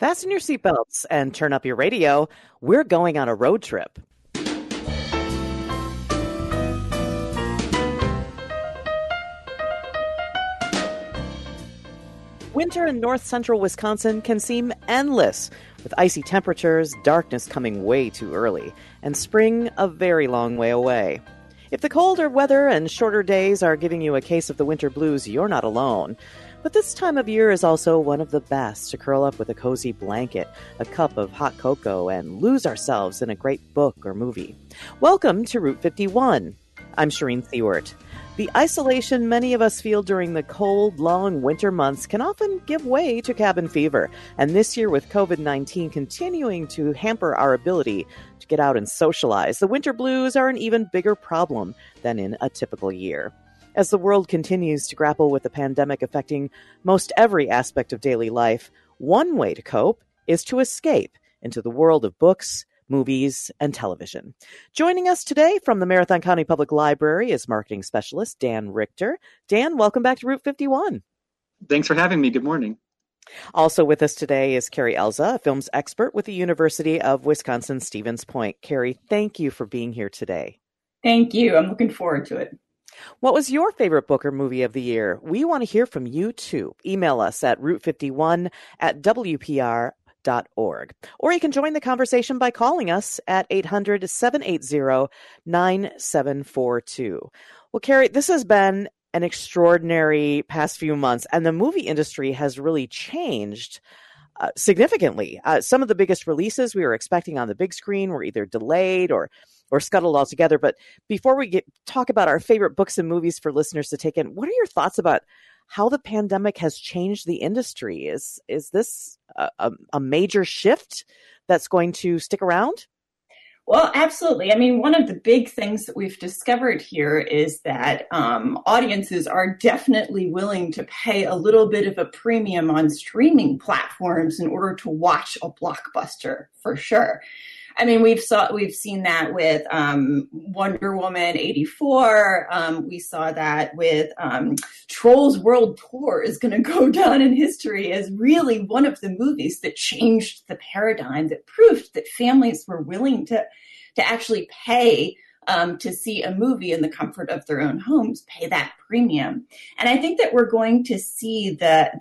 Fasten your seatbelts and turn up your radio. We're going on a road trip. Winter in north central Wisconsin can seem endless, with icy temperatures, darkness coming way too early, and spring a very long way away. If the colder weather and shorter days are giving you a case of the winter blues, you're not alone. But this time of year is also one of the best to curl up with a cozy blanket, a cup of hot cocoa, and lose ourselves in a great book or movie. Welcome to Route 51. I'm Shireen Seward. The isolation many of us feel during the cold, long winter months can often give way to cabin fever. And this year, with COVID-19 continuing to hamper our ability to get out and socialize, the winter blues are an even bigger problem than in a typical year. As the world continues to grapple with the pandemic affecting most every aspect of daily life, one way to cope is to escape into the world of books, movies, and television. Joining us today from the Marathon County Public Library is marketing specialist Dan Richter. Dan, welcome back to Route 51. Thanks for having me. Good morning. Also with us today is Carrie Elza, a films expert with the University of Wisconsin-Stevens Point. Carrie, thank you for being here today. Thank you. I'm looking forward to it. What was your favorite book or movie of the year? We want to hear from you too. Email us at route51@wpr.org. Or you can join the conversation by calling us at 800-780-9742. Well, Carrie, this has been an extraordinary past few months, and the movie industry has really changed significantly. Some of the biggest releases we were expecting on the big screen were either delayed or scuttled altogether. But before we talk about our favorite books and movies for listeners to take in, what are your thoughts about how the pandemic has changed the industry? Is this a major shift that's going to stick around? Well, absolutely. I mean, one of the big things that we've discovered here is that audiences are definitely willing to pay a little bit of a premium on streaming platforms in order to watch a blockbuster, for sure. I mean, we've seen that with Wonder Woman 84. We saw that with Trolls World Tour is going to go down in history as really one of the movies that changed the paradigm, that proved that families were willing to actually pay to see a movie in the comfort of their own homes, pay that premium. And I think that we're going to see that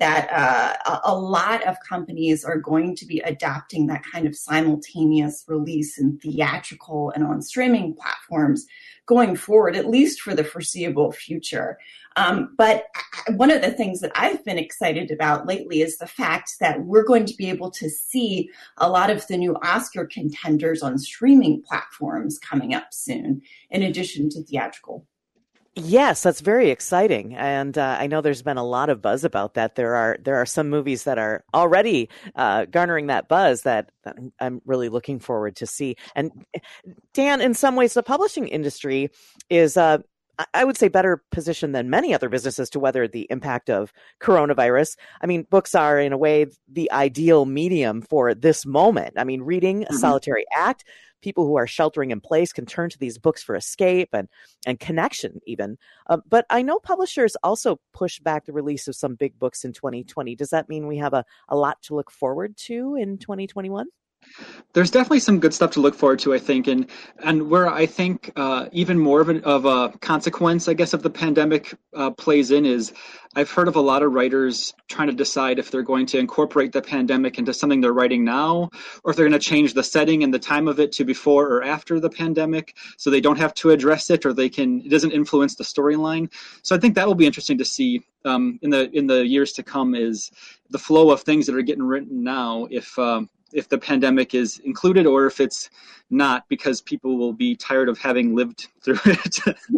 a lot of companies are going to be adopting that kind of simultaneous release in theatrical and on streaming platforms going forward, at least for the foreseeable future. But one of the things that I've been excited about lately is the fact that we're going to be able to see a lot of the new Oscar contenders on streaming platforms coming up soon, in addition to theatrical. Yes, that's very exciting. And I know there's been a lot of buzz about that. There are some movies that are already garnering that buzz that I'm really looking forward to see. And Dan, in some ways, the publishing industry is I would say better positioned than many other businesses to weather the impact of coronavirus. I mean, books are in a way the ideal medium for this moment. I mean, reading a solitary act, people who are sheltering in place can turn to these books for escape and connection even. But I know publishers also push back the release of some big books in 2020. Does that mean we have a lot to look forward to in 2021? There's definitely some good stuff to look forward to, I think, and where I think even more of a consequence, I guess, of the pandemic plays in is I've heard of a lot of writers trying to decide if they're going to incorporate the pandemic into something they're writing now, or if they're going to change the setting and the time of it to before or after the pandemic, so they don't have to address it, or it doesn't influence the storyline. So I think that will be interesting to see in the years to come, is the flow of things that are getting written now, if the pandemic is included or if it's not, because people will be tired of having lived through it.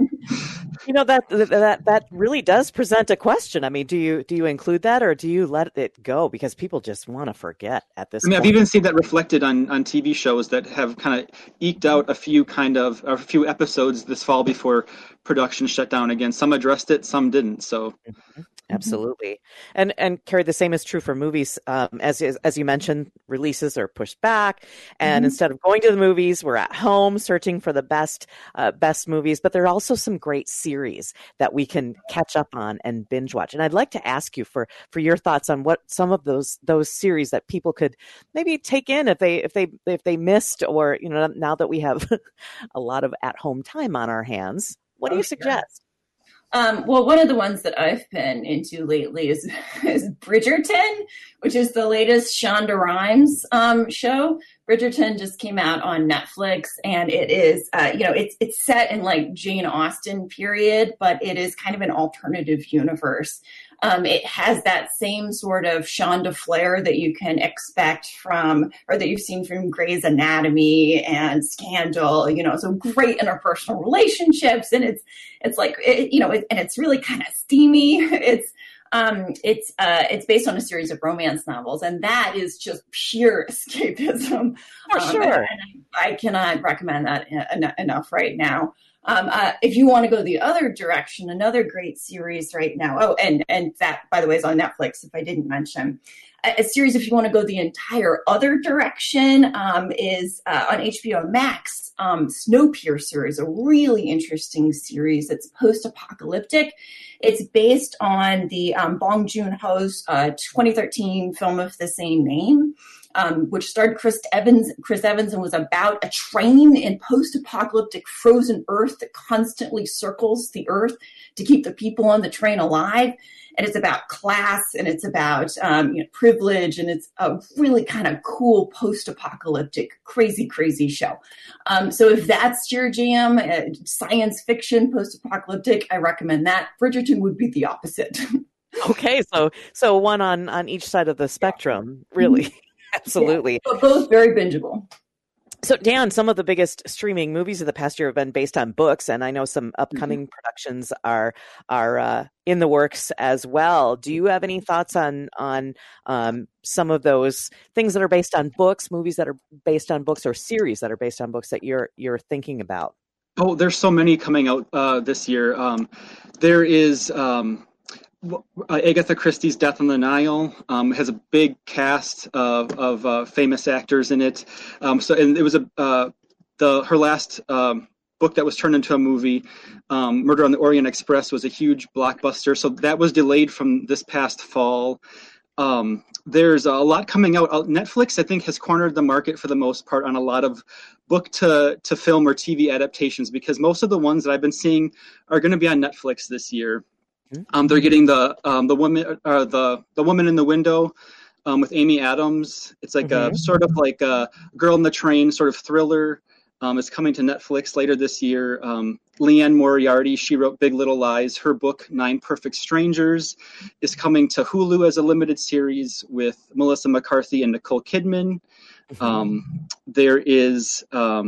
You know, that really does present a question. I mean, do you include that, or do you let it go because people just want to forget at this point? I've even seen that reflected on TV shows that have kind of eked out a few episodes this fall before production shut down again. Some addressed it, some didn't. So Absolutely. And Carrie, the same is true for movies. As you mentioned, releases are pushed back, and instead of going to the movies, we're at home searching for the best movies. But there are also some great series that we can catch up on and binge watch. And I'd like to ask you for your thoughts on what some of those series that people could maybe take in if they missed, or now that we have a lot of at home time on our hands. What do you suggest? Well, one of the ones that I've been into lately is Bridgerton, which is the latest Shonda Rhimes show. Bridgerton just came out on Netflix, and it is, it's set in like Jane Austen period, but it is kind of an alternative universe. It has that same sort of Shonda flair that you can expect from, or that you've seen from Grey's Anatomy and Scandal, so great interpersonal relationships. And it's like, and it's really kind of steamy. It's based on a series of romance novels, and that is just pure escapism. For sure. And I cannot recommend that enough right now. If you want to go the other direction, another great series right now. Oh, and that, by the way, is on Netflix, if I didn't mention. A series, if you want to go the entire other direction, is on HBO Max. Snowpiercer is a really interesting series. It's post-apocalyptic. It's based on the Bong Joon-ho's 2013 film of the same name. Which starred Chris Evans and was about a train in post-apocalyptic frozen Earth that constantly circles the Earth to keep the people on the train alive. And it's about class, and it's about privilege, and it's a really kind of cool post-apocalyptic, crazy show. So if that's your jam, science fiction, post-apocalyptic, I recommend that. Bridgerton would be the opposite. Okay, so one on each side of the spectrum, really. Mm-hmm. Absolutely. Yeah, but both very bingeable. So, Dan, some of the biggest streaming movies of the past year have been based on books, and I know some upcoming productions are in the works as well. Do you have any thoughts on some of those things that are based on books, movies that are based on books, or series that are based on books that you're thinking about? Oh, there's so many coming out this year. There is. Agatha Christie's Death on the Nile has a big cast of famous actors in it. And it was her last book that was turned into a movie. Murder on the Orient Express was a huge blockbuster, so that was delayed from this past fall. There's a lot coming out. Netflix, I think, has cornered the market for the most part on a lot of book to film or TV adaptations, because most of the ones that I've been seeing are going to be on Netflix this year. They're getting the Woman in the Window with Amy Adams. It's like a sort of like a Girl in the Train sort of thriller. It's coming to Netflix later this year. Leanne Moriarty, she wrote Big Little Lies. Her book, 9 Perfect Strangers, is coming to Hulu as a limited series with Melissa McCarthy and Nicole Kidman. There is...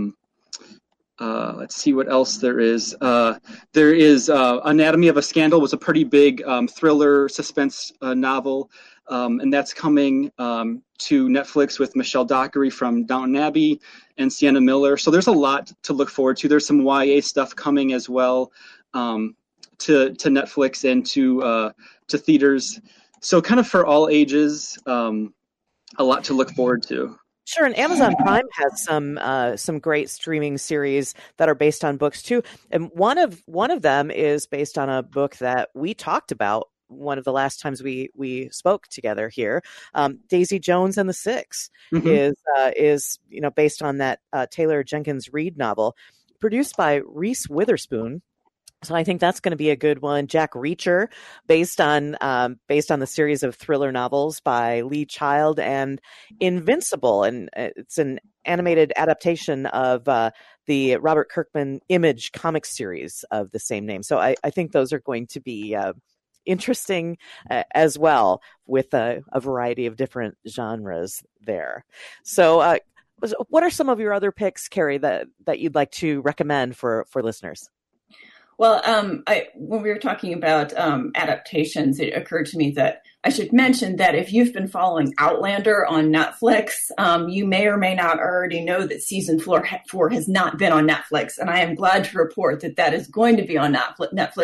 let's see what else there is. There is Anatomy of a Scandal, was a pretty big thriller suspense novel, and that's coming to Netflix with Michelle Dockery from Downton Abbey and Sienna Miller. So there's a lot to look forward to. There's some YA stuff coming as well to Netflix and to theaters. So kind of for all ages, a lot to look forward to. Sure, and Amazon Prime has some great streaming series that are based on books too, and one of them is based on a book that we talked about one of the last times we spoke together here. Daisy Jones and the Six is based on that Taylor Jenkins Reid novel, produced by Reese Witherspoon. So I think that's going to be a good one. Jack Reacher, based on the series of thriller novels by Lee Child, and Invincible, and it's an animated adaptation of the Robert Kirkman Image comic series of the same name. So I think those are going to be interesting as well, with a variety of different genres there. So what are some of your other picks, Carrie, that you'd like to recommend for listeners? Well, when we were talking about adaptations, it occurred to me that I should mention that if you've been following Outlander on Netflix, you may or may not already know that season 4 has not been on Netflix. And I am glad to report that is going to be on Netflix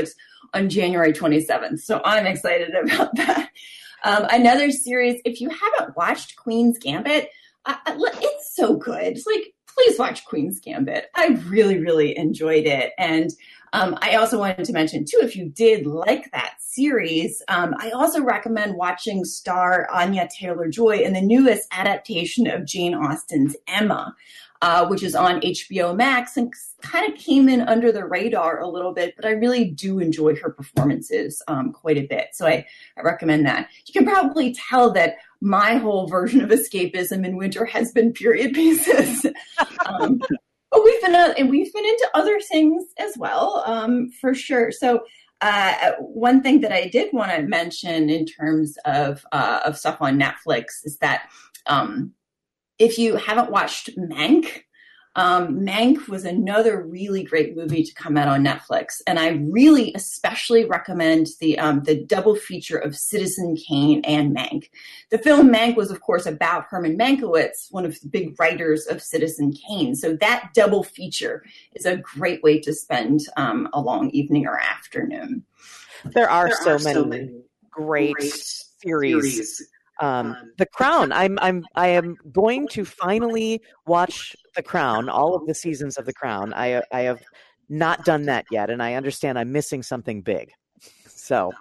on January 27th. So I'm excited about that. Another series, if you haven't watched Queen's Gambit, it's so good. It's like, please watch Queen's Gambit. I really, really enjoyed it. And I also wanted to mention, too, if you did like that series, I also recommend watching star Anya Taylor-Joy in the newest adaptation of Jane Austen's Emma, which is on HBO Max and kind of came in under the radar a little bit, but I really do enjoy her performances quite a bit. So I recommend that. You can probably tell that my whole version of escapism in winter has been period pieces. But we've been into other things as well, for sure. So one thing that I did want to mention in terms of stuff on Netflix is that if you haven't watched Mank, Mank was another really great movie to come out on Netflix, and I really especially recommend the double feature of Citizen Kane and Mank. The film Mank was, of course, about Herman Mankiewicz, one of the big writers of Citizen Kane. So that double feature is a great way to spend a long evening or afternoon. There are so many great series. The Crown. I am going to finally watch The Crown, all of the seasons of The Crown. I have not done that yet, and I understand I'm missing something big. So,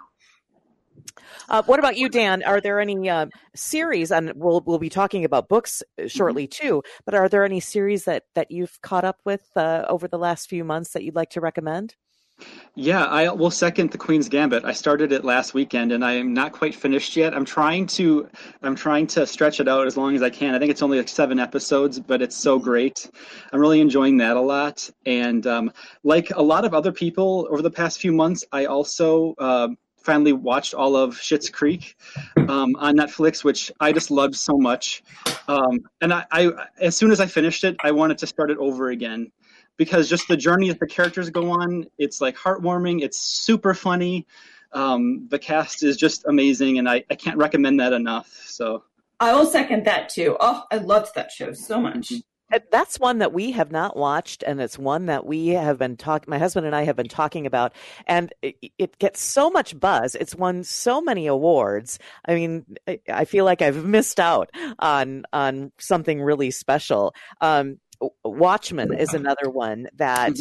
what about you, Dan? Are there any series? And we'll be talking about books shortly too. But are there any series that you've caught up with over the last few months that you'd like to recommend? Yeah, I will second the Queen's Gambit. I started it last weekend, and I am not quite finished yet. I'm trying to stretch it out as long as I can. I think it's only like 7 episodes, but it's so great. I'm really enjoying that a lot. And like a lot of other people over the past few months, I also finally watched all of Schitt's Creek on Netflix, which I just loved so much. And I as soon as I finished it, I wanted to start it over again. Because just the journey that the characters go on, it's like heartwarming. It's super funny. The cast is just amazing, and I can't recommend that enough. So I will second that too. Oh, I loved that show so much. That's one that we have not watched, and it's one that we have been my husband and I have been talking about, and it gets so much buzz. It's won so many awards. I mean, I feel like I've missed out on something really special. Watchmen is another one that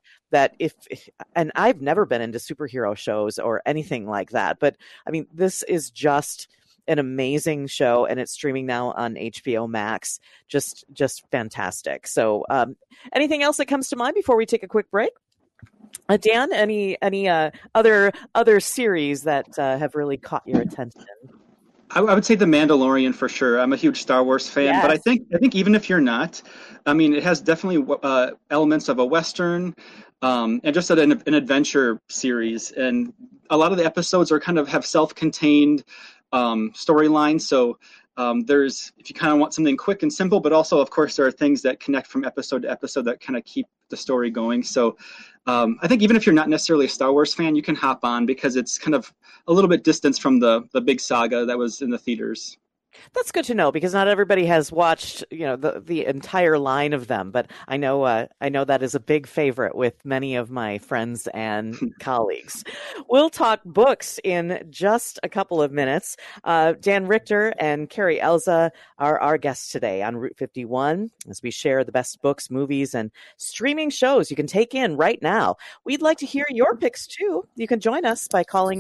and I've never been into superhero shows or anything like that, but I mean, this is just an amazing show, and it's streaming now on HBO Max. Just fantastic. So, anything else that comes to mind before we take a quick break? Dan, any other series that have really caught your attention? I would say The Mandalorian for sure. I'm a huge Star Wars fan, Yes. but I think even if you're not, I mean, it has definitely elements of a Western and just an adventure series. And a lot of the episodes are kind of have self-contained storylines. So there's, if you kind of want something quick and simple, but also, of course, there are things that connect from episode to episode that kind of keep the story going. So I think even if you're not necessarily a Star Wars fan, you can hop on because it's kind of a little bit distanced from the big saga that was in the theaters. That's good to know, because not everybody has watched, the entire line of them. But I know that is a big favorite with many of my friends and colleagues. We'll talk books in just a couple of minutes. Dan Richter and Carrie Elza are our guests today on Route 51 as we share the best books, movies, and streaming shows you can take in right now. We'd like to hear your picks too. You can join us by calling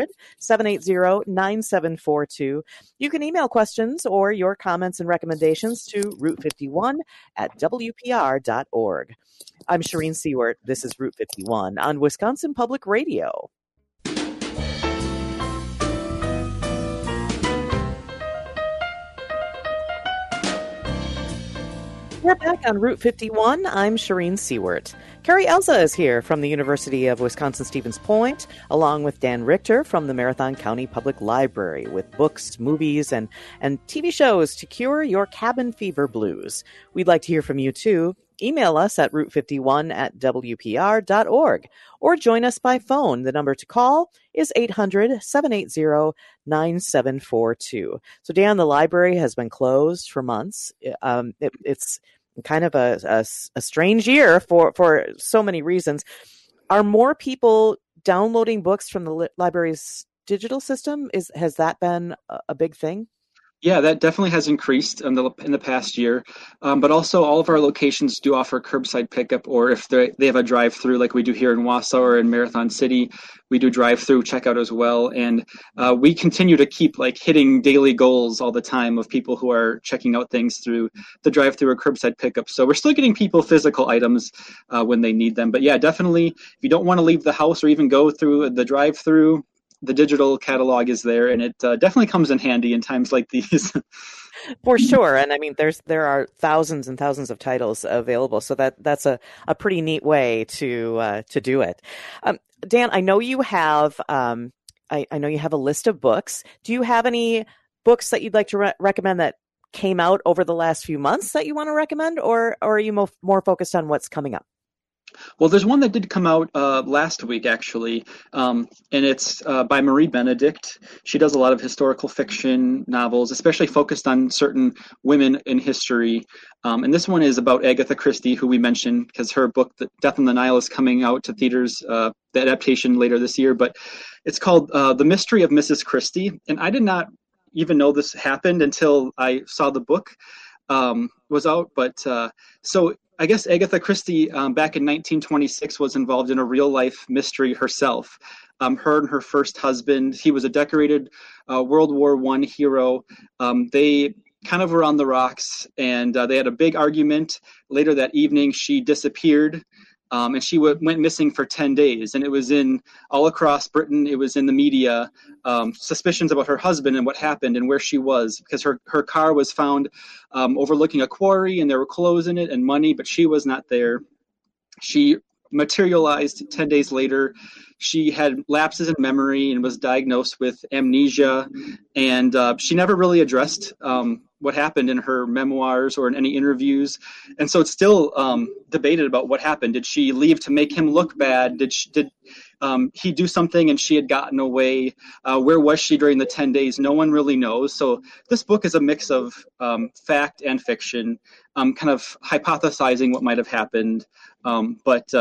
800-780-9742. You can email questions or your comments and recommendations to route51@wpr.org. I'm Shireen Seward. This is Route 51 on Wisconsin Public Radio. We're back on Route 51. I'm Shireen Seward. Carrie Elza is here from the University of Wisconsin-Stevens Point, along with Dan Richter from the Marathon County Public Library, with books, movies, and TV shows to cure your cabin fever blues. We'd like to hear from you, too. Email us at route51@wpr.org or join us by phone. The number to call is 800-780-9742. So, Dan, the library has been closed for months. It's kind of a strange year for so many reasons. Are more people downloading books from the library's digital system, has that been a big thing? Yeah, that definitely has increased in the past year. But also, all of our locations do offer curbside pickup, or if they have a drive-through like we do here in Wausau or in Marathon City, we do drive-through checkout as well. And we continue to keep like hitting daily goals all the time of people who are checking out things through the drive-through or curbside pickup. So we're still getting people physical items when they need them. But yeah, definitely, if you don't want to leave the house or even go through the drive-through, the digital catalog is there, and it definitely comes in handy in times like these. For sure. And I mean, there are thousands and thousands of titles available, so that's a pretty neat way to do it. Dan, I know you have I know you have a list of books. Do you have any books that you'd like to recommend that came out over the last few months that you want to recommend, or are you more focused on what's coming up? Well, there's one that did come out last week, actually, and it's by Marie Benedict. She does a lot of historical fiction novels, especially focused on certain women in history. And this one is about Agatha Christie, who we mentioned, because her book, Death on the Nile, is coming out to theaters, the adaptation later this year. But it's called The Mystery of Mrs. Christie. And I did not even know this happened until I saw the book was out. But so I guess Agatha Christie back in 1926 was involved in a real life mystery herself. Her and her first husband, he was a decorated World War I hero. They kind of were on the rocks, and they had a big argument. Later that evening, she disappeared. And she went missing for 10 days, and it was in all across Britain. It was in the media, suspicions about her husband and what happened and where she was, because her car was found overlooking a quarry, and there were clothes in it and money, but she was not there. She materialized 10 days later. She had lapses in memory and was diagnosed with amnesia, and she never really addressed what happened in her memoirs or in any interviews. And so it's still debated about what happened. Did she leave to make him look bad? Did he do something and she had gotten away? Where was she during the 10 days? No one really knows. So this book is a mix of fact and fiction, kind of hypothesizing what might have happened. But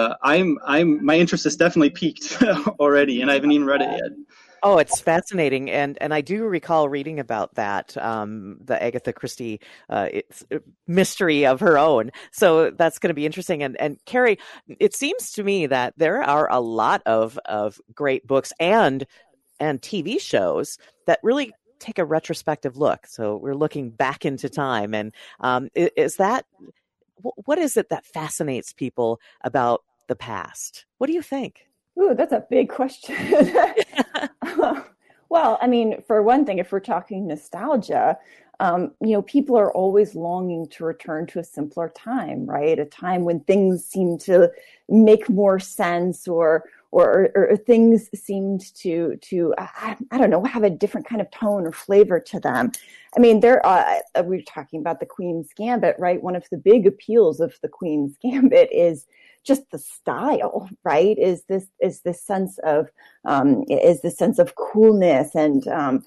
my interest is definitely peaked already, and I haven't even read it yet. Oh, it's fascinating, and I do recall reading about that, the Agatha Christie mystery of her own. So that's going to be interesting. And Carrie, it seems to me that there are a lot of great books and TV shows that really take a retrospective look. So we're looking back into time, and what is it that fascinates people about the past? What do you think? Ooh, that's a big question. Well, I mean, for one thing, if we're talking nostalgia, people are always longing to return to a simpler time, right? A time when things seem to make more sense, or things seemed to I don't know, have a different kind of tone or flavor to them. I mean, we were talking about the Queen's Gambit, right? One of the big appeals of the Queen's Gambit is just the style, right? Is this sense of coolness and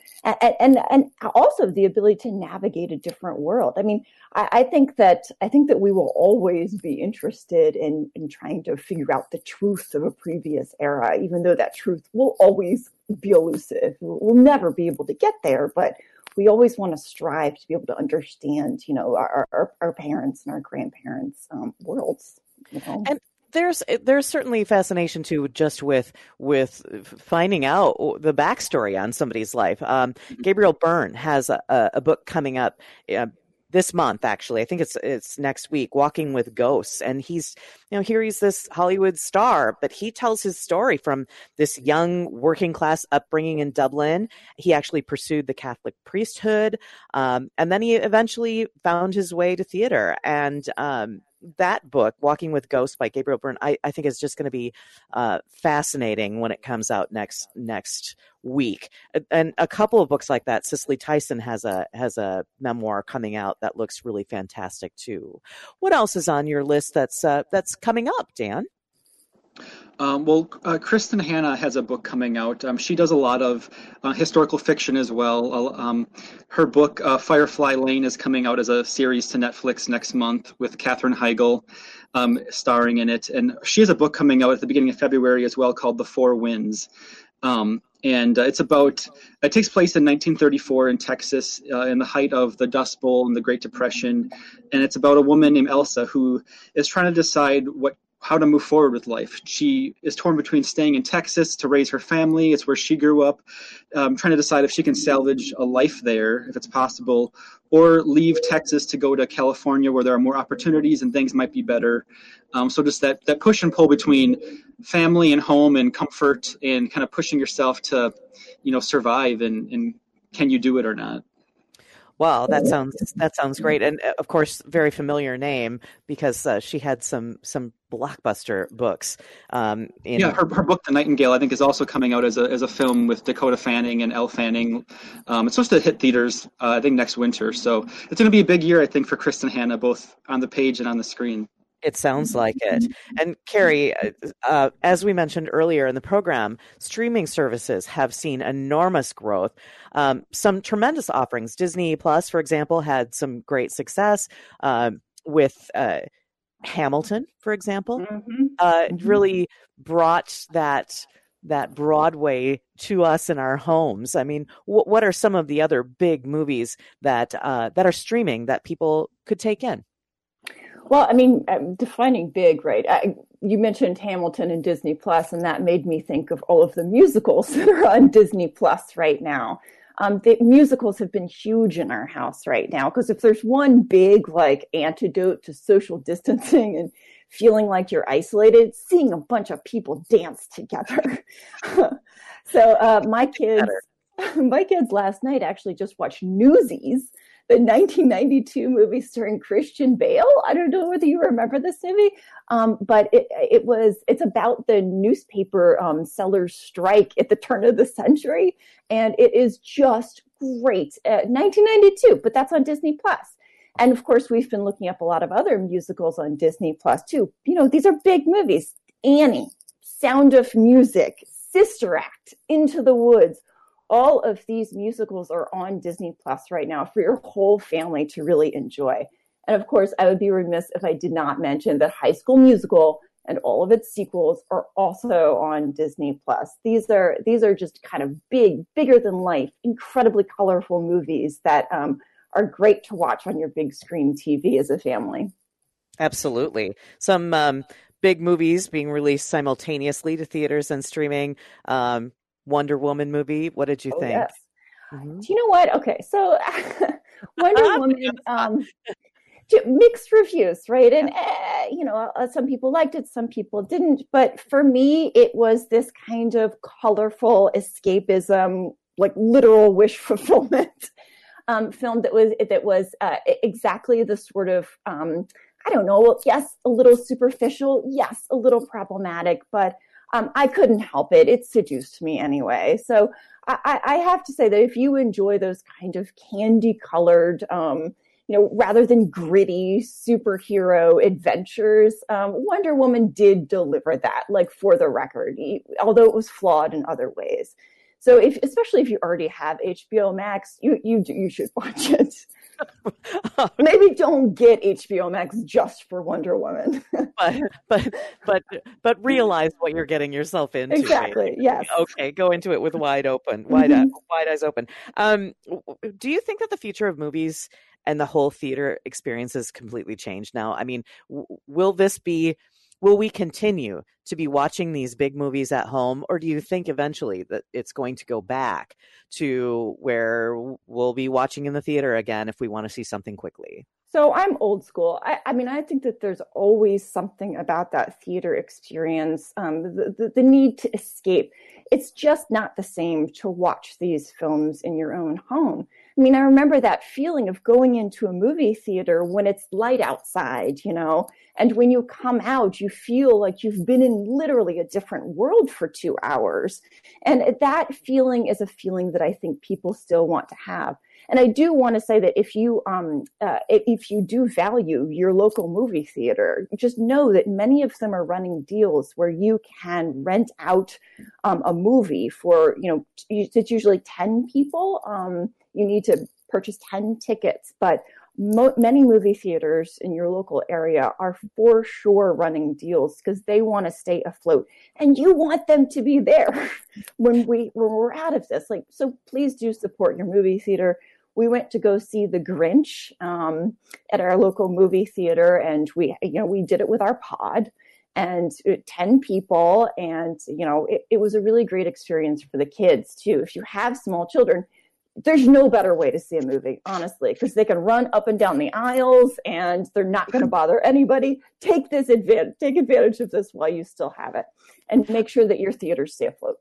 also the ability to navigate a different world. I mean, I think that we will always be interested in trying to figure out the truth of a previous era, even though that truth will always be elusive. We'll never be able to get there, but we always want to strive to be able to understand, our parents and our grandparents' worlds. And there's certainly fascination too, just with finding out the backstory on somebody's life. Gabriel Byrne has a book coming up this month, actually. I think it's next week, Walking with Ghosts. And he's this Hollywood star, but he tells his story from this young working class upbringing in Dublin. He actually pursued the Catholic priesthood. And then he eventually found his way to theater. And that book, Walking with Ghosts by Gabriel Byrne, I think is just going to be fascinating when it comes out next week. And a couple of books like that, Cicely Tyson has a memoir coming out that looks really fantastic too. What else is on your list that's coming up, Dan? Kristen Hanna has a book coming out. She does a lot of historical fiction as well. Her book, Firefly Lane, is coming out as a series to Netflix next month with Katherine Heigl starring in it. And she has a book coming out at the beginning of February as well called The Four Winds. And it takes place in 1934 in Texas in the height of the Dust Bowl and the Great Depression. And it's about a woman named Elsa who is trying to decide how to move forward with life. She is torn between staying in Texas to raise her family. It's where she grew up, trying to decide if she can salvage a life there, if it's possible, or leave Texas to go to California where there are more opportunities and things might be better. So just that push and pull between family and home and comfort and kind of pushing yourself to, survive and can you do it or not? Wow, that sounds great, and of course, very familiar name because she had some blockbuster books. Her book, The Nightingale, I think is also coming out as a film with Dakota Fanning and Elle Fanning. It's supposed to hit theaters, I think, next winter. So it's going to be a big year, I think, for Kristen Hanna, both on the page and on the screen. It sounds like it. And Carrie, as we mentioned earlier in the program, streaming services have seen enormous growth. Some tremendous offerings. Disney Plus, for example, had some great success with Hamilton, for example. Really brought that Broadway to us in our homes. I mean, what are some of the other big movies that are streaming that people could take in? Well, I mean, defining big, right? You mentioned Hamilton and Disney Plus, and that made me think of all of the musicals that are on Disney Plus right now. The musicals have been huge in our house right now, because if there's one big antidote to social distancing and feeling like you're isolated, seeing a bunch of people dance together. So my kids last night actually just watched Newsies, the 1992 movie starring Christian Bale. I don't know whether you remember this movie, but it's about the newspaper sellers' strike at the turn of the century, and it is just great. 1992, but that's on Disney Plus. And of course, we've been looking up a lot of other musicals on Disney Plus too. These are big movies: Annie, Sound of Music, Sister Act, Into the Woods. All of these musicals are on Disney Plus right now for your whole family to really enjoy. And of course, I would be remiss if I did not mention that High School Musical and all of its sequels are also on Disney Plus. These are just kind of bigger than life, incredibly colorful movies that are great to watch on your big screen TV as a family. Absolutely. Some big movies being released simultaneously to theaters and streaming. Wonder Woman movie. What did you think? Yes. Mm-hmm. Do you know what? Okay, so Wonder Woman, mixed reviews, right? And some people liked it, some people didn't. But for me, it was this kind of colorful escapism, like literal wish fulfillment film that was exactly the sort of I don't know. Yes, a little superficial. Yes, a little problematic, but. I couldn't help it. It seduced me anyway. So I have to say that if you enjoy those kind of candy-colored, rather than gritty superhero adventures, Wonder Woman did deliver that, for the record, although it was flawed in other ways. So especially if you already have HBO Max, you should watch it. Maybe don't get HBO Max just for Wonder Woman. but realize what you're getting yourself into. Exactly. Yes. Okay. Go into it with wide eyes open. Do you think that the future of movies and the whole theater experience has completely changed now? I mean, will we continue to be watching these big movies at home, or do you think eventually that it's going to go back to where we'll be watching in the theater again if we want to see something quickly? So I'm old school. I think that there's always something about that theater experience, the need to escape. It's just not the same to watch these films in your own home. I mean, I remember that feeling of going into a movie theater when it's light outside, and when you come out, you feel like you've been in literally a different world for 2 hours. And that feeling is a feeling that I think people still want to have. And I do want to say that if you do value your local movie theater, just know that many of them are running deals where you can rent out a movie for, it's usually 10 people. You need to purchase 10 tickets, but many movie theaters in your local area are for sure running deals because they want to stay afloat, and you want them to be there when we're out of this. So please do support your movie theater. We went to go see The Grinch at our local movie theater, and we did it with our pod and 10 people, and it was a really great experience for the kids too. If you have small children, there's no better way to see a movie, honestly, because they can run up and down the aisles and they're not going to bother anybody. Take advantage of this while you still have it, and make sure that your theaters stay afloat.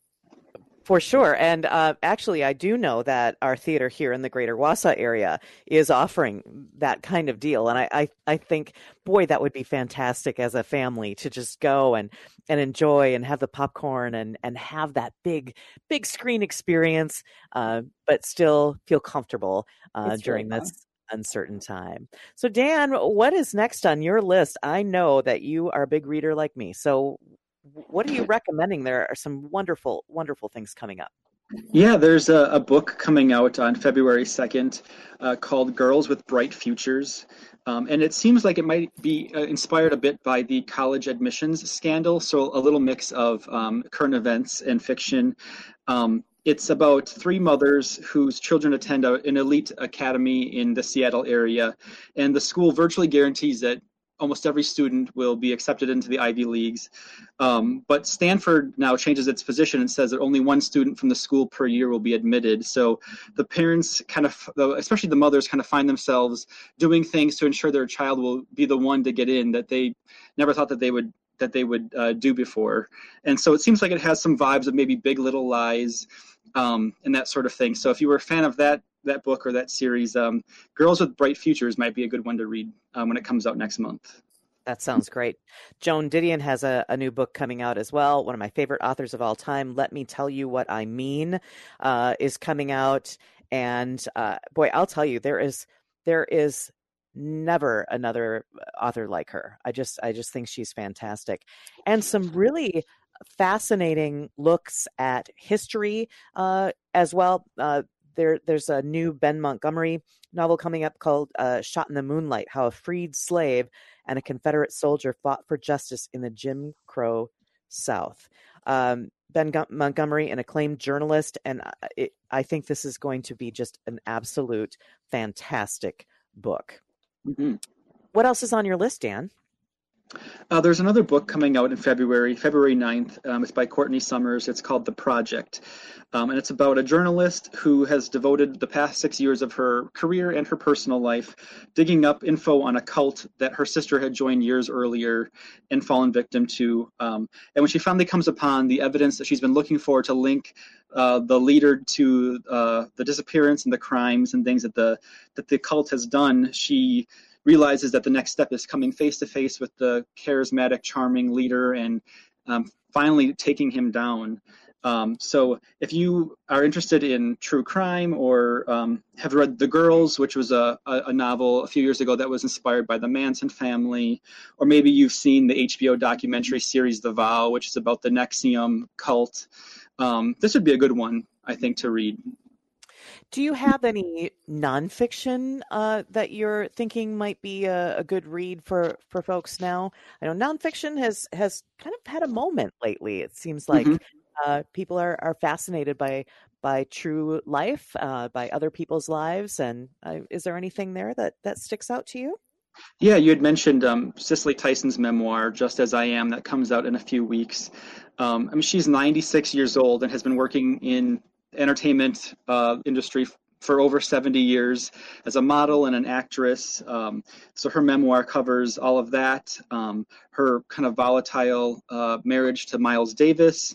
For sure. And actually, I do know that our theater here in the greater Wausau area is offering that kind of deal. And I think, boy, that would be fantastic as a family to just go and enjoy and have the popcorn and have that big screen experience, but still feel comfortable during this uncertain time. So, Dan, what is next on your list? I know that you are a big reader like me. So what are you recommending? There are some wonderful, wonderful things coming up. Yeah, there's a book coming out on February 2nd called Girls with Bright Futures. And it seems like it might be inspired a bit by the college admissions scandal. So a little mix of current events and fiction. It's about three mothers whose children attend an elite academy in the Seattle area. And the school virtually guarantees that almost every student will be accepted into the Ivy Leagues. But Stanford now changes its position and says that only one student from the school per year will be admitted. So the parents especially the mothers, kind of find themselves doing things to ensure their child will be the one to get in that they never thought that they would do before. And so it seems like it has some vibes of maybe Big Little Lies and that sort of thing. So if you were a fan of that book or that series, Girls with Bright Futures might be a good one to read when it comes out next month. That sounds great. Joan Didion has a new book coming out as well. One of my favorite authors of all time, Let Me Tell You What I Mean, is coming out. And boy, I'll tell you, there is never another author like her. I just think she's fantastic. And some really fascinating looks at history as well. There's a new Ben Montgomery novel coming up called Shot in the Moonlight, How a Freed Slave and a Confederate Soldier Fought for Justice in the Jim Crow South. Ben Montgomery, an acclaimed journalist, and I think this is going to be just an absolute fantastic book. Mm-hmm. What else is on your list, Dan? There's another book coming out in February 9th. It's by Courtney Summers. It's called The Project. And it's about a journalist who has devoted the past 6 years of her career and her personal life digging up info on a cult that her sister had joined years earlier and fallen victim to. And when she finally comes upon the evidence that she's been looking for to link the leader to the disappearance and the crimes and things that the cult has done, she realizes that the next step is coming face to face with the charismatic, charming leader and finally taking him down. So if you are interested in true crime or have read The Girls, which was a novel a few years ago that was inspired by the Manson family, or maybe you've seen the HBO documentary series The Vow, which is about the NXIVM cult, this would be a good one, I think, to read. Do you have any nonfiction that you're thinking might be a good read for folks now? I know nonfiction has kind of had a moment lately. It seems like people are fascinated by true life, by other people's lives. And is there anything there that sticks out to you? Yeah, you had mentioned Cicely Tyson's memoir, Just As I Am, that comes out in a few weeks. She's 96 years old and has been working in entertainment industry for over 70 years as a model and an actress. So her memoir covers all of that, her kind of volatile marriage to Miles Davis.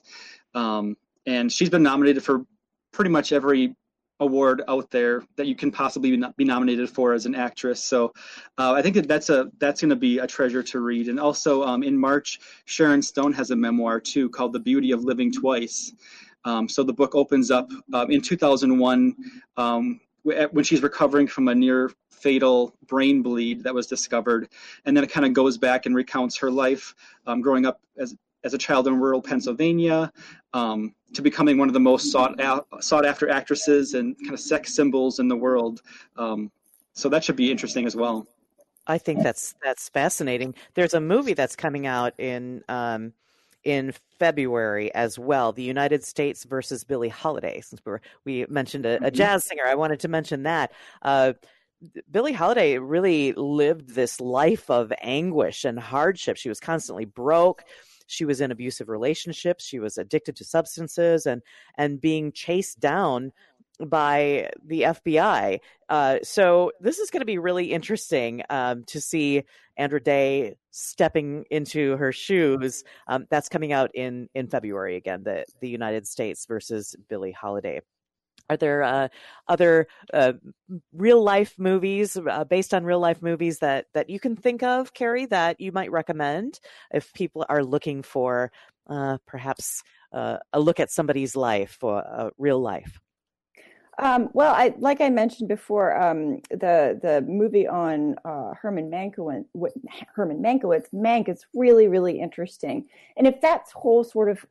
And she's been nominated for pretty much every award out there that you can possibly be nominated for as an actress. So I think that's going to be a treasure to read. And also in March, Sharon Stone has a memoir too called The Beauty of Living Twice. So the book opens up in 2001 when she's recovering from a near fatal brain bleed that was discovered, and then it kind of goes back and recounts her life growing up as a child in rural Pennsylvania, to becoming one of the most sought after actresses and kind of sex symbols in the world. So that should be interesting as well. I think that's fascinating. There's a movie that's coming out in February as well, The United States versus Billie Holiday. Since we mentioned a jazz singer, I wanted to mention that. Billie Holiday really lived this life of anguish and hardship. She was constantly broke. She was in abusive relationships. She was addicted to substances and being chased down by the FBI. So this is going to be really interesting to see Andra Day stepping into her shoes. That's coming out in February again, the United States versus Billie Holiday. Are there other real life movies based on real life movies that you can think of, Carrie, that you might recommend if people are looking for perhaps a look at somebody's life or real life? Well, like I mentioned before, the movie on Herman Mankiewicz, Mank, is really, really interesting. And if that whole sort of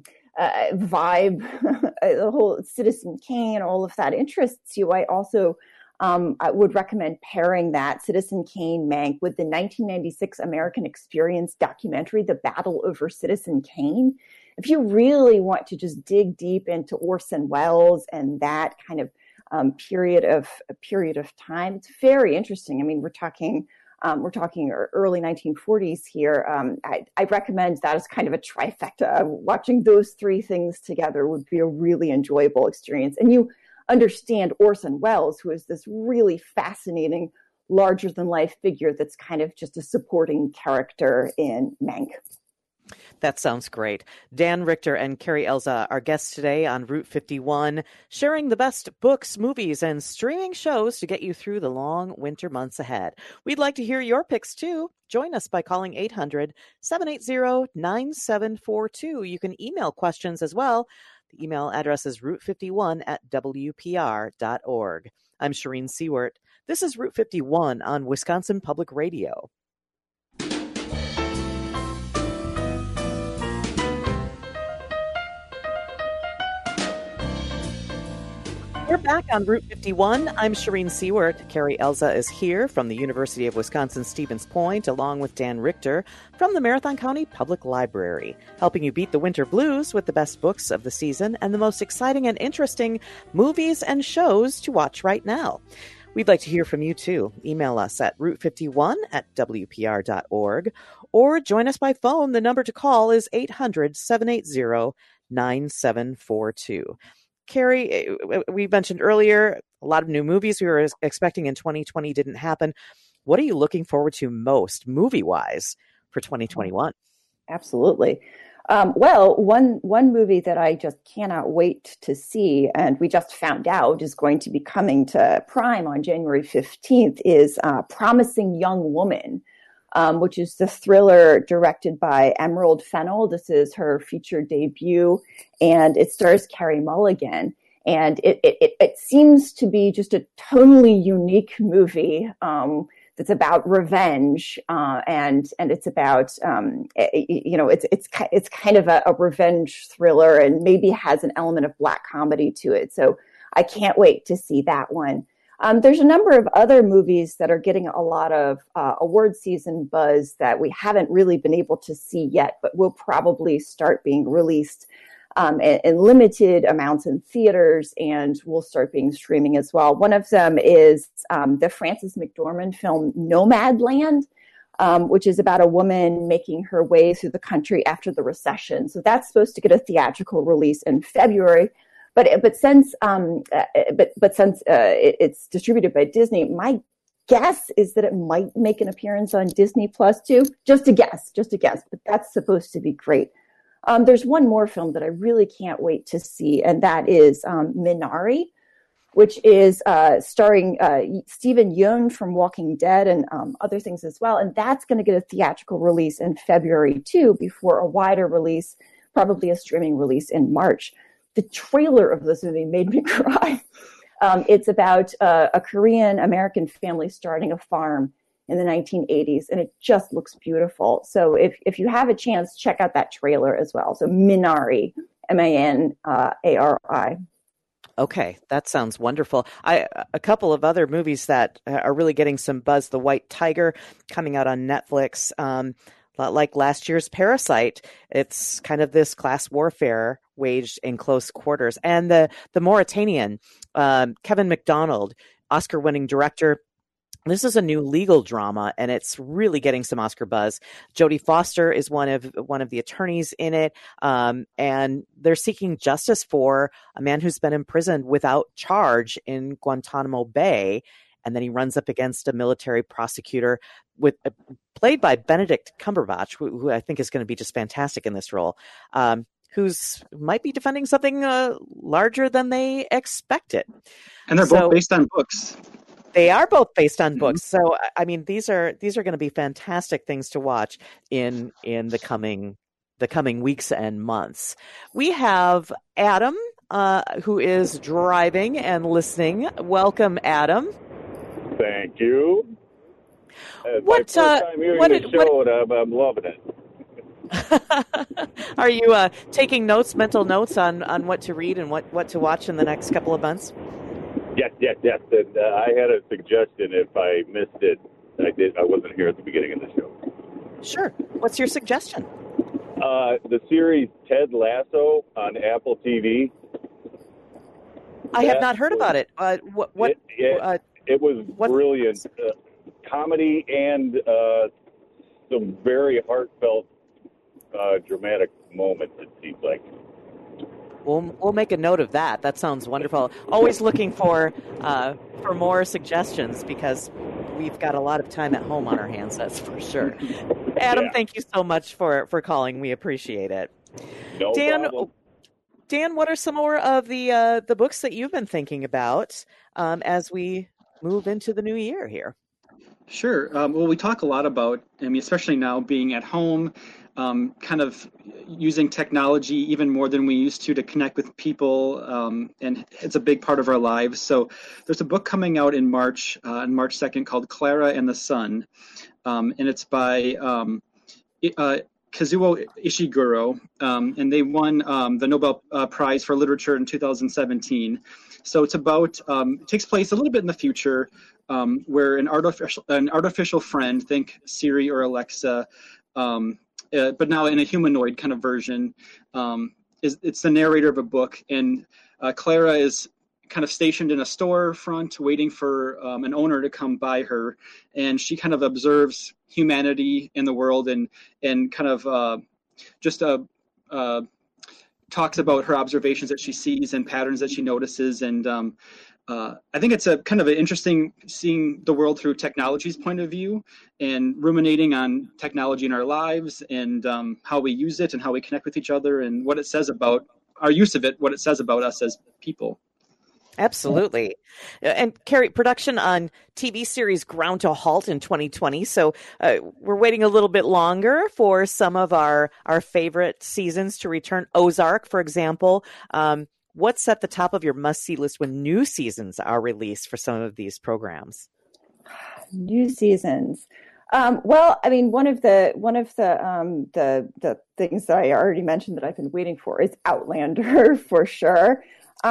vibe, the whole Citizen Kane, all of that interests you, I also I would recommend pairing that Citizen Kane Mank with the 1996 American Experience documentary, The Battle Over Citizen Kane. If you really want to just dig deep into Orson Welles and that kind of period of time, it's very interesting. I mean, we're talking early 1940s here. I recommend that as kind of a trifecta. Watching those three things together would be a really enjoyable experience. And you understand Orson Welles, who is this really fascinating, larger than life figure that's kind of just a supporting character in Mank. That sounds great. Dan Richter and Carrie Elza are guests today on Route 51, sharing the best books, movies, and streaming shows to get you through the long winter months ahead. We'd like to hear your picks, too. Join us by calling 800-780-9742. You can email questions as well. The email address is route51@wpr.org. I'm Shireen Seward. This is Route 51 on Wisconsin Public Radio. We're back on Route 51. I'm Shireen Seward. Carrie Elza is here from the University of Wisconsin-Stevens Point, along with Dan Richter from the Marathon County Public Library, helping you beat the winter blues with the best books of the season and the most exciting and interesting movies and shows to watch right now. We'd like to hear from you, too. Email us at route51@wpr.org or join us by phone. The number to call is 800-780-9742. Carrie, we mentioned earlier, a lot of new movies we were expecting in 2020 didn't happen. What are you looking forward to most, movie-wise, for 2021? Absolutely. Well, one movie that I just cannot wait to see, and we just found out is going to be coming to Prime on January 15th, is Promising Young Woman, which is the thriller directed by Emerald Fennell. This is her feature debut, and it stars Carey Mulligan. And it seems to be just a totally unique movie that's about revenge, and it's about it's kind of a revenge thriller, and maybe has an element of black comedy to it. So I can't wait to see that one. There's a number of other movies that are getting a lot of award season buzz that we haven't really been able to see yet, but will probably start being released in limited amounts in theaters, and will start being streaming as well. One of them is the Frances McDormand film Nomadland, which is about a woman making her way through the country after the recession. So that's supposed to get a theatrical release in February. But since it's distributed by Disney, my guess is that it might make an appearance on Disney Plus too. Just a guess. But that's supposed to be great. There's one more film that I really can't wait to see, and that is Minari, which is starring Stephen Yeun from Walking Dead and other things as well. And that's going to get a theatrical release in February too, before a wider release, probably a streaming release in March. The trailer of this movie made me cry. It's about a Korean American family starting a farm in the 1980s, and it just looks beautiful. So if you have a chance, check out that trailer as well. So Minari, Manari. Okay, that sounds wonderful. A couple of other movies that are really getting some buzz. The White Tiger, coming out on Netflix. Like last year's Parasite, it's kind of this class warfare waged in close quarters. And the Mauritanian, Kevin McDonald, Oscar-winning director. This is a new legal drama, and it's really getting some Oscar buzz. Jodie Foster is one of the attorneys in it, and they're seeking justice for a man who's been imprisoned without charge in Guantanamo Bay, and then he runs up against a military prosecutor played by Benedict Cumberbatch, who I think is going to be just fantastic in this role, who's might be defending something larger than they expected. And they're both based on books. They are both based on books. So, I mean, these are going to be fantastic things to watch in the coming weeks and months. We have Adam, who is driving and listening. Welcome, Adam. Thank you. My first time hearing the show, and I'm loving it. Are you taking mental notes on what to read and what to watch in the next couple of months? Yes. And I had a suggestion. If I missed it, I wasn't here at the beginning of the show. Sure. What's your suggestion? The series Ted Lasso on Apple TV. I have not heard about it. It was brilliant. Comedy and some very heartfelt, dramatic moments, it seems like. We'll make a note of that. That sounds wonderful. Always looking for more suggestions because we've got a lot of time at home on our hands, that's for sure. Adam, Thank you so much for calling. We appreciate it. No problem. Dan, what are some more of the books that you've been thinking about as we move into the new year here? Sure. Well, we talk a lot about, especially now being at home, kind of using technology even more than we used to connect with people, and it's a big part of our lives. So there's a book coming out on March 2nd called Clara and the Sun, and it's by Kazuo Ishiguro, and they won the Nobel Prize for Literature in 2017. So it's about, it takes place a little bit in the future, where an artificial friend, think Siri or Alexa, but now in a humanoid kind of version, it's the narrator of a book, and Clara is kind of stationed in a storefront waiting for an owner to come by her, and she kind of observes humanity in the world and kind of talks about her observations that she sees and patterns that she notices, and I think it's a kind of an interesting seeing the world through technology's point of view and ruminating on technology in our lives and how we use it and how we connect with each other and what it says about our use of it, what it says about us as people. Absolutely. And Carrie, production on TV series ground to a halt in 2020. So we're waiting a little bit longer for some of our favorite seasons to return. Ozark, for example. What's at the top of your must-see list when new seasons are released for some of these programs? New seasons. Well, I mean, one of the things that I already mentioned that I've been waiting for is Outlander for sure.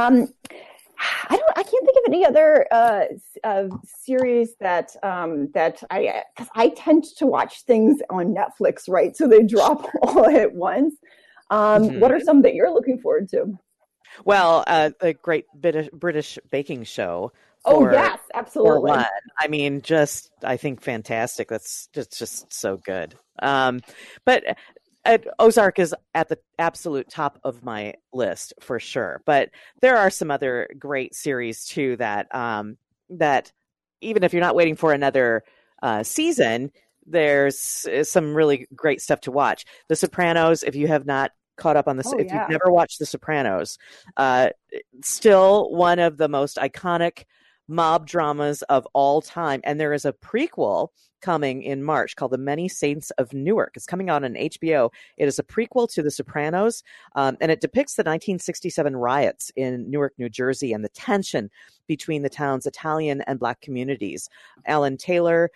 I can't think of any other series that I tend to watch things on Netflix, right? So they drop all at once. What are some that you're looking forward to? Well, the great British baking show. Yes, absolutely. I mean, I think fantastic. That's just so good. But Ozark is at the absolute top of my list for sure. But there are some other great series too that even if you're not waiting for another season, there's some really great stuff to watch. The Sopranos, if you have not caught up on this, if you've never watched The Sopranos, still one of the most iconic mob dramas of all time. And there is a prequel coming in March called The Many Saints of Newark. It's coming out on HBO. It is a prequel to The Sopranos, and it depicts the 1967 riots in Newark, New Jersey, and the tension between the town's Italian and Black communities. Alan Taylor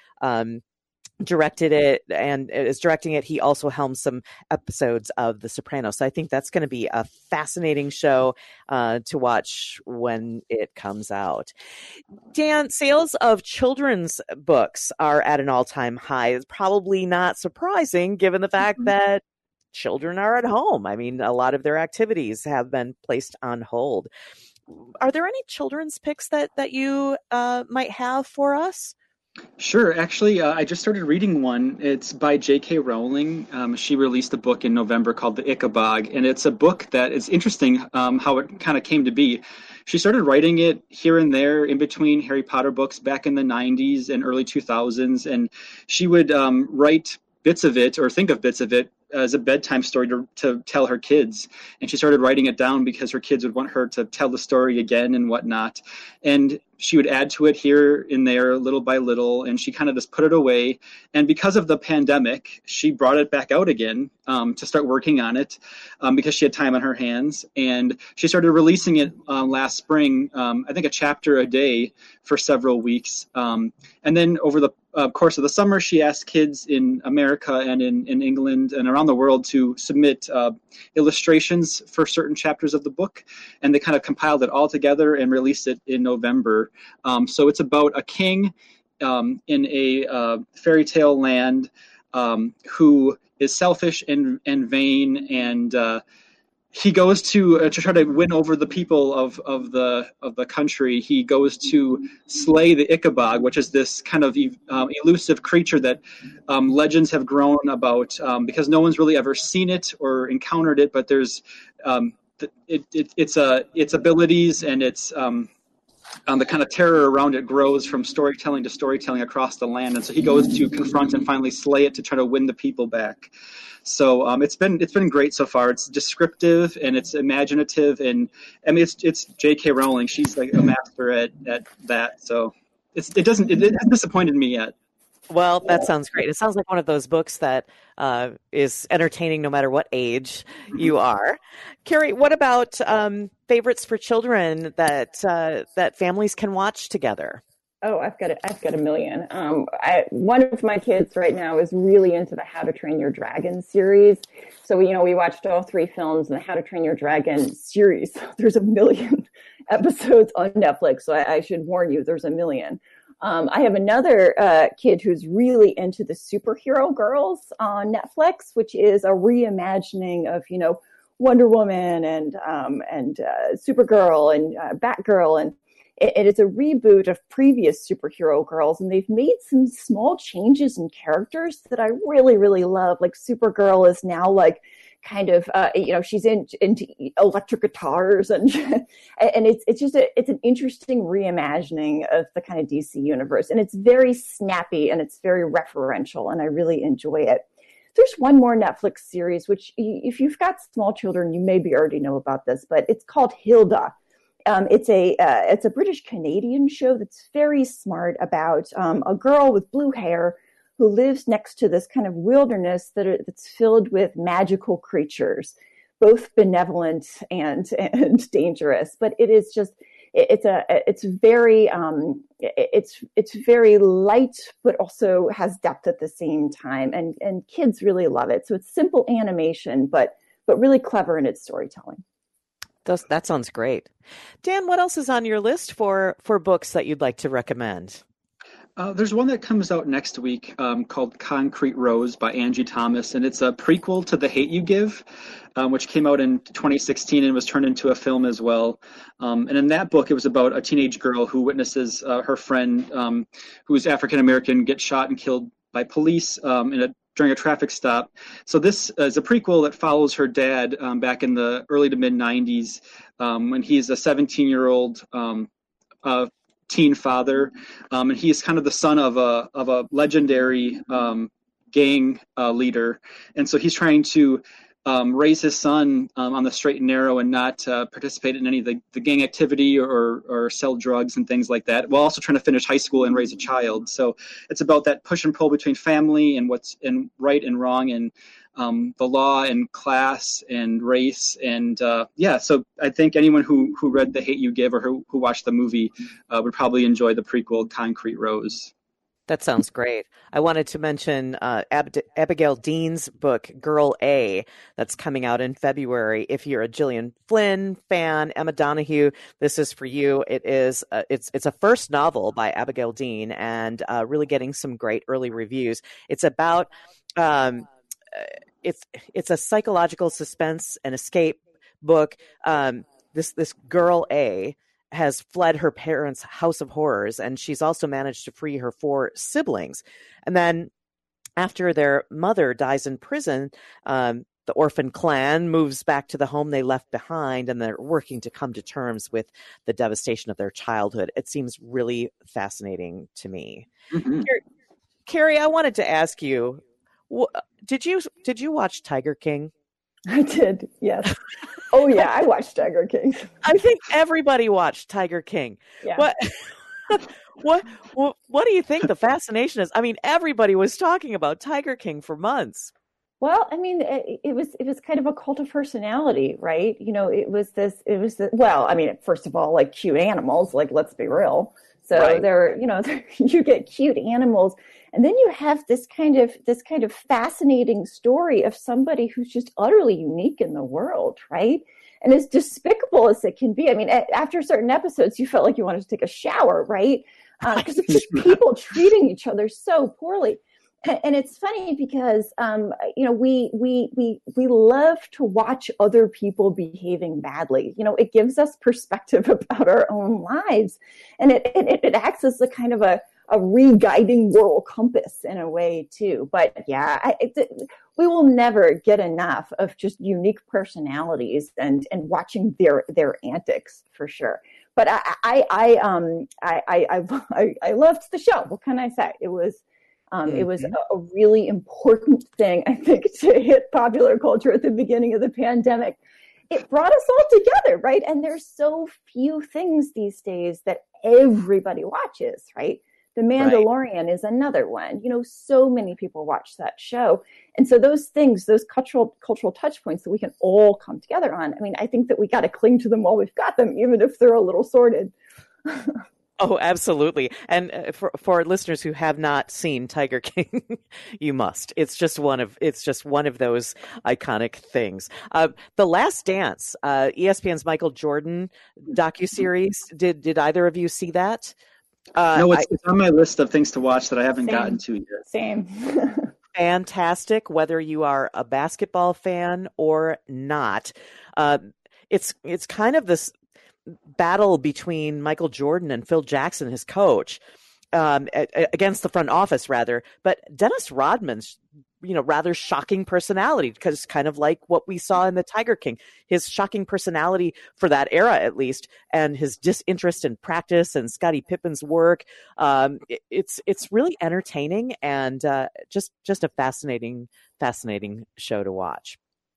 directed it and is directing it. He also helmed some episodes of The Sopranos. So I think that's going to be a fascinating show to watch when it comes out. Dan, sales of children's books are at an all-time high. It's probably not surprising given the fact that children are at home. I mean, a lot of their activities have been placed on hold. Are there any children's picks that you might have for us? Sure. Actually, I just started reading one. It's by J.K. Rowling. She released a book in November called The Ichabod, and it's a book that is interesting how it kind of came to be. She started writing it here and there in between Harry Potter books back in the 90s and early 2000s, and she would write bits of it or think of bits of it as a bedtime story to tell her kids. And she started writing it down because her kids would want her to tell the story again and whatnot. And she would add to it here and there, little by little, and she kind of just put it away. And because of the pandemic, she brought it back out again to start working on it because she had time on her hands. And she started releasing it last spring, I think a chapter a day for several weeks. And then over the course of the summer, she asked kids in America and in England and around the world to submit illustrations for certain chapters of the book. And they kind of compiled it all together and released it in November. So it's about a king in a fairy tale land who is selfish and vain, and he goes to try to win over the people of the country. He goes to slay the Ichabod, which is this kind of elusive creature that legends have grown about because no one's really ever seen it or encountered it. But there's its abilities and its the kind of terror around it grows from storytelling to storytelling across the land, and so he goes to confront and finally slay it to try to win the people back. So it's been great so far. It's descriptive and it's imaginative, and I mean it's J.K. Rowling. She's like a master at that. So it hasn't disappointed me yet. Well, that sounds great. It sounds like one of those books that is entertaining no matter what age you are. Carrie, what about favorites for children that families can watch together? Oh, I've got a million. One of my kids right now is really into the How to Train Your Dragon series. So we watched all 3 films in the How to Train Your Dragon series. There's a million episodes on Netflix, so I should warn you, there's a million. I have another kid who's really into the Superhero Girls on Netflix, which is a reimagining of Wonder Woman and Supergirl and Batgirl, and it's a reboot of previous Superhero Girls, and they've made some small changes in characters that I really, really love. Like Supergirl is now like kind of she's into electric guitars and it's an interesting reimagining of the kind of DC universe, and it's very snappy and it's very referential, and I really enjoy it. There's one more Netflix series which, if you've got small children, you maybe already know about this, but it's called Hilda. It's a British Canadian show that's very smart about a girl with blue hair who lives next to this kind of wilderness that's filled with magical creatures, both benevolent and dangerous. But it is just it's very light, but also has depth at the same time, and kids really love it. So it's simple animation, but really clever in its storytelling. That sounds great. Dan, what else is on your list for books that you'd like to recommend? There's one that comes out next week called Concrete Rose by Angie Thomas, and it's a prequel to The Hate U Give, which came out in 2016 and was turned into a film as well. And in that book, it was about a teenage girl who witnesses her friend, who's African-American, get shot and killed by police during a traffic stop. So this is a prequel that follows her dad back in the early to mid-90s when he's a 17-year-old teen father, and he is kind of the son of a legendary gang leader, and so he's trying to raise his son on the straight and narrow and not participate in any of the gang activity or sell drugs and things like that, while also trying to finish high school and raise a child. So it's about that push and pull between family and what's right and wrong, and the law and class and race. And so I think anyone who read The Hate U Give or who watched the movie would probably enjoy the prequel, Concrete Rose. That sounds great. I wanted to mention Abigail Dean's book, Girl A, that's coming out in February. If you're a Gillian Flynn fan, Emma Donoghue, this is for you. It is it's a first novel by Abigail Dean, and really getting some great early reviews. It's about it's a psychological suspense and escape book. This Girl A has fled her parents' house of horrors, and she's also managed to free her 4 siblings. And then after their mother dies in prison, the orphan clan moves back to the home they left behind, and they're working to come to terms with the devastation of their childhood. It seems really fascinating to me. Mm-hmm. Carrie, I wanted to ask you, did you watch Tiger King? I did, yes. Oh yeah, I watched Tiger King. I think everybody watched Tiger King. Yeah. What do you think the fascination is? I mean, everybody was talking about Tiger King for months. Well, I mean, it was kind of a cult of personality, right? You know, well, I mean, first of all, like cute animals, like let's be real. So right. You get cute animals, and then you have this kind of fascinating story of somebody who's just utterly unique in the world, right? And as despicable as it can be, I mean, after certain episodes, you felt like you wanted to take a shower, right? Because it's just people treating each other so poorly. And it's funny because, we love to watch other people behaving badly. You know, it gives us perspective about our own lives, and it acts as a kind of a re-guiding moral compass in a way too. But yeah, we will never get enough of just unique personalities and watching their antics for sure. But I loved the show. What can I say? It was a really important thing, I think, to hit popular culture at the beginning of the pandemic. It brought us all together, right? And there's so few things these days that everybody watches, right? The Mandalorian is another one. You know, so many people watch that show. And so those things, those cultural touch points that we can all come together on, I mean, I think that we got to cling to them while we've got them, even if they're a little sordid. Oh, absolutely. And for listeners who have not seen Tiger King, you must. It's just one of those iconic things. The Last Dance, ESPN's Michael Jordan docuseries. Did either of you see that? No, it's on my list of things to watch that I haven't gotten to yet. Same. Fantastic, whether you are a basketball fan or not. It's kind of this battle between Michael Jordan and Phil Jackson, his coach, against the front office, rather. But Dennis Rodman's, rather shocking personality, because kind of like what we saw in the Tiger King, his shocking personality for that era, at least, and his disinterest in practice and Scottie Pippen's work. It's really entertaining and just a fascinating show to watch.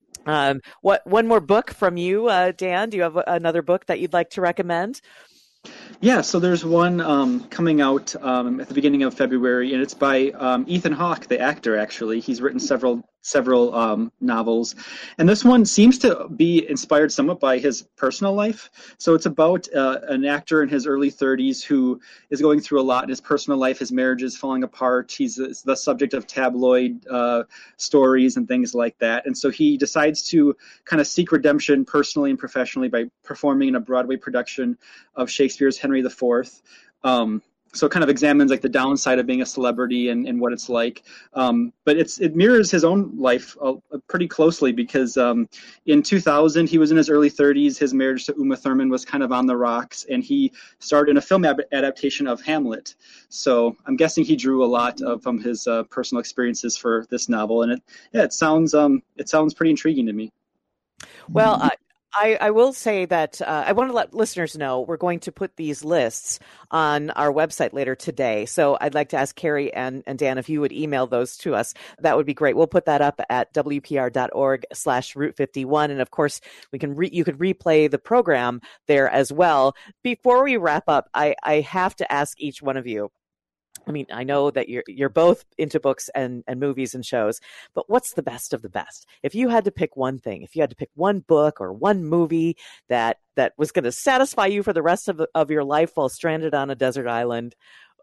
One more book from you, Dan? Do you have another book that you'd like to recommend? Yeah, so there's one coming out at the beginning of February, and it's by Ethan Hawke, the actor, actually. He's written several novels, and this one seems to be inspired somewhat by his personal life. So it's about an actor in his early 30s who is going through a lot in his personal life. His marriage is falling apart. He's the subject of tabloid stories and things like that, and so he decides to kind of seek redemption personally and professionally by performing in a Broadway production of Shakespeare's Henry IV. So it kind of examines like the downside of being a celebrity and what it's like. But it mirrors his own life pretty closely, because in 2000, he was in his early 30s. His marriage to Uma Thurman was kind of on the rocks, and he starred in a film adaptation of Hamlet. So I'm guessing he drew a lot from his personal experiences for this novel. And it sounds pretty intriguing to me. Well, I will say that I want to let listeners know we're going to put these lists on our website later today. So I'd like to ask Carrie and Dan if you would email those to us. That would be great. We'll put that up at wpr.org/Route51. And of course, you can replay the program there as well. Before we wrap up, I have to ask each one of you. I mean, I know that you're both into books and movies and shows, but what's the best of the best? If you had to pick one thing, if you had to pick one book or one movie that was going to satisfy you for the rest of your life while stranded on a desert island,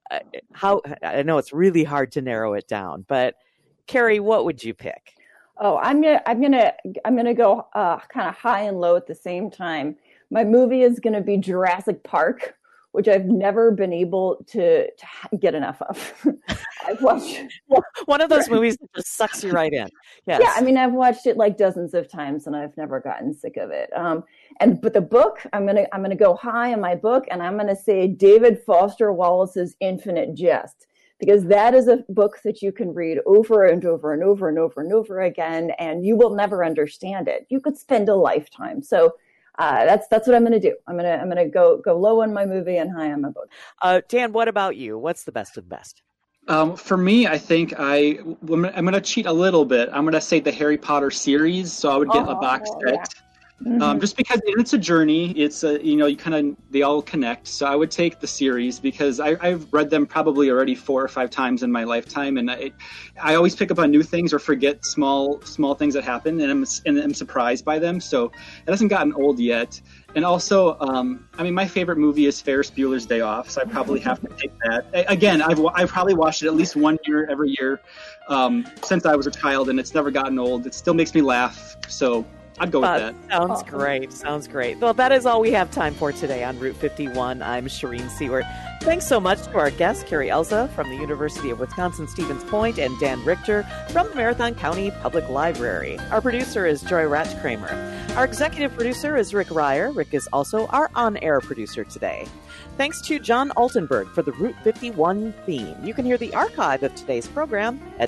I know it's really hard to narrow it down, but Carrie, what would you pick? Oh, I'm gonna go kind of high and low at the same time. My movie is going to be Jurassic Park, which I've never been able to get enough of. I've watched one of those movies that just sucks you right in. Yes. Yeah, I mean, I've watched it like dozens of times, and I've never gotten sick of it. But the book, I'm gonna go high on my book, and I'm gonna say David Foster Wallace's Infinite Jest, because that is a book that you can read over and over and over and over and over again, and you will never understand it. You could spend a lifetime. So. That's what I'm going to do. I'm going to go low on my movie and high on my book. Dan, what about you? What's the best of the best? For me, I think I'm going to cheat a little bit. I'm going to say the Harry Potter series. So I would get a box set. Yeah. Mm-hmm. Just because it's a journey, it's they all connect. So I would take the series because I've read them probably already 4 or 5 times in my lifetime, and I always pick up on new things or forget small things that happen, and I'm surprised by them. So it hasn't gotten old yet. And also, my favorite movie is Ferris Bueller's Day Off, so I probably have to take that. Again, I've probably watched it at least one year every year since I was a child, and it's never gotten old. It still makes me laugh. So. I'd go with that. Sounds great. Sounds great. Well, that is all we have time for today on Route 51. I'm Shireen Seward. Thanks so much to our guests, Carrie Elza from the University of Wisconsin-Stevens Point and Dan Richter from the Marathon County Public Library. Our producer is Joy Ratch-Kramer. Our executive producer is Rick Ryer. Rick is also our on-air producer today. Thanks to John Altenberg for the Route 51 theme. You can hear the archive of today's program at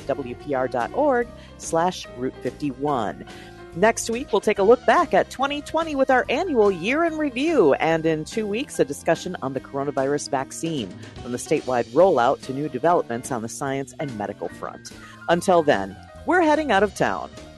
wpr.org/Route51. Next week, we'll take a look back at 2020 with our annual Year in Review, and in 2 weeks, a discussion on the coronavirus vaccine, from the statewide rollout to new developments on the science and medical front. Until then, we're heading out of town.